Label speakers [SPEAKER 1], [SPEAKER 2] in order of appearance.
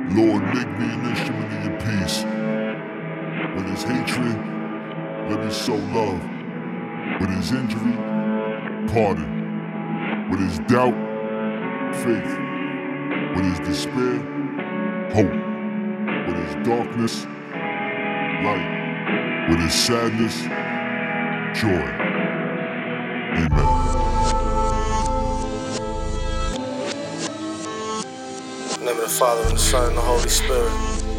[SPEAKER 1] Lord, make me an instrument of your peace. With his hatred, let me sow love. With his injury, pardon. With his doubt, faith. With his despair, hope. With his darkness, light. With his sadness, joy. Amen.
[SPEAKER 2] In the name of the Father, and the Son, and the Holy Spirit.